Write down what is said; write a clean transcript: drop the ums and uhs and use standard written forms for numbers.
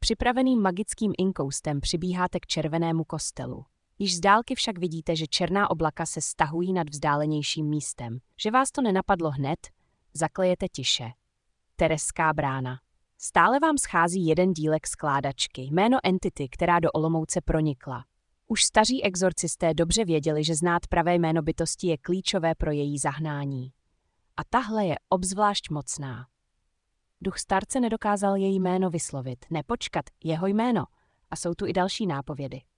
připraveným magickým inkoustem přibíháte k červenému kostelu. Již z dálky však vidíte, že černá oblaka se stahují nad vzdálenějším místem. Že vás to nenapadlo hned, zaklejete tiše. Tereská brána. Stále vám schází jeden dílek skládačky, jméno entity, která do Olomouce pronikla. Už staří exorcisté dobře věděli, že znát pravé jméno bytosti je klíčové pro její zahnání. A tahle je obzvlášť mocná. Duch starce nedokázal její jméno vyslovit, nepočkat, jeho jméno. A jsou tu i další nápovědy.